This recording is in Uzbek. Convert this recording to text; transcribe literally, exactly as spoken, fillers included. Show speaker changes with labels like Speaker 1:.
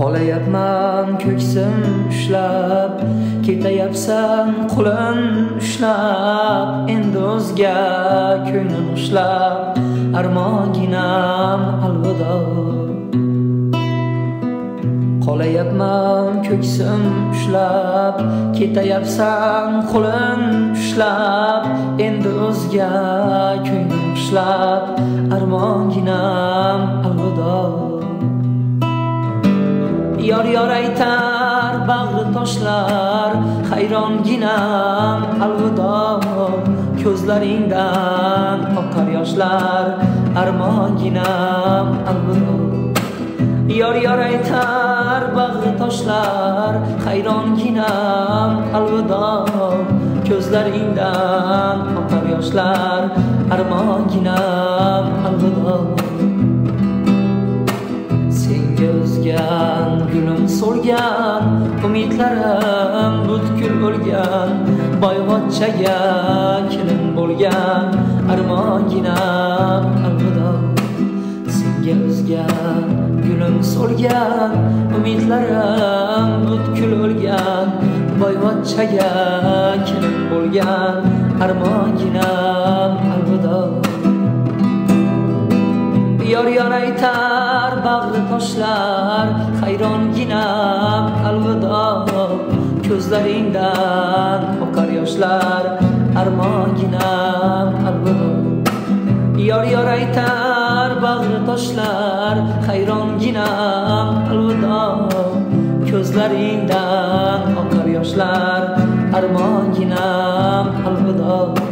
Speaker 1: Qolayapman ko'ksim ushlab, ketayapsan qo'lim ushlab, endi o'zga ko'nglim ushlab, armonginam alvido. Qolayapman ko'ksim ushlab, ketayapsan qo'lim ushlab, endi o'zga ko'nglim ushlab, armonginam alvido. Yor yor aytar bag'ri toshlar, hayronginam alvido. Ko'zlaringdan oqar yoshlar, armonginam alvido. Yor yor aytar bag'ri toshlar, hayronginam alvido. Ko'zlaringdan oqar yoshlar, armonginam alvido. Senga o'zgan gulim so'lgan, umidlarim butkul o'lgan, boyvachchaga kelin bo'lgan, armonginam alvido. Senga o'zgan gulim so'lgan, umidlarim butkul o'lgan, boyvachchaga kelin bo'lgan, armonginam alvido. Yor yor aytar bag'ri toshlar, hayronginam alvido. Ko'zlaringdan oqar yoshlar, armonginam alvido. Yor yor aytar bag'ri toshlar, hayronginam alvido. Ko'zlaringdan oqar yoshlar, armonginam alvido.